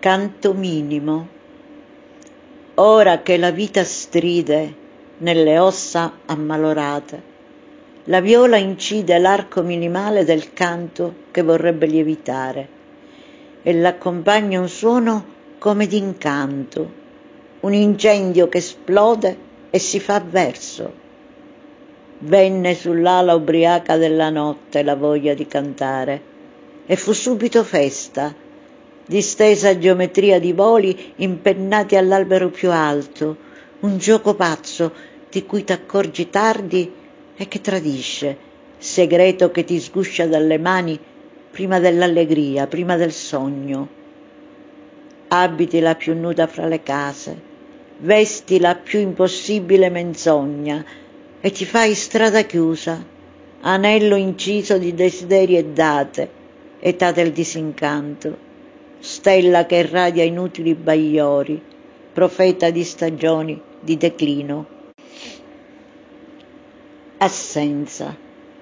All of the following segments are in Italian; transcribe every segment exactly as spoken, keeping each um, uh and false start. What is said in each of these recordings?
Canto minimo. Ora che la vita stride nelle ossa ammalorate, la viola incide l'arco minimale del canto che vorrebbe lievitare e l'accompagna un suono come d'incanto, un incendio che esplode e si fa verso. Venne sull'ala ubriaca della notte la voglia di cantare e fu subito festa, distesa geometria di voli impennati all'albero più alto, un gioco pazzo di cui t'accorgi tardi e che tradisce, segreto che ti sguscia dalle mani prima dell'allegria, prima del sogno. Abiti la più nuda fra le case, vesti la più impossibile menzogna e ti fai strada chiusa, anello inciso di desideri e date, età del disincanto, stella che irradia inutili bagliori, profeta di stagioni di declino. Assenza.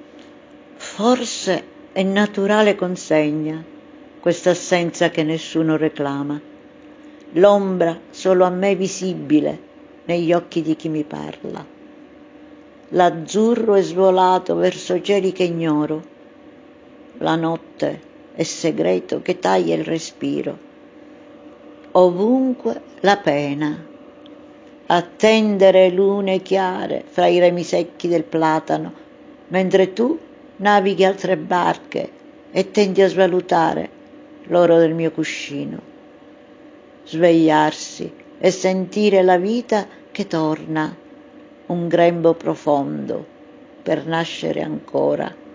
Forse è naturale consegna, questa assenza che nessuno reclama, l'ombra solo a me visibile negli occhi di chi mi parla. L'azzurro è svolato verso cieli che ignoro, la notte è segreto che taglia il respiro. Ovunque la pena, attendere lune chiare fra i remi secchi del platano, mentre tu navighi altre barche e tendi a svalutare l'oro del mio cuscino. Svegliarsi e sentire la vita che torna, un grembo profondo per nascere ancora.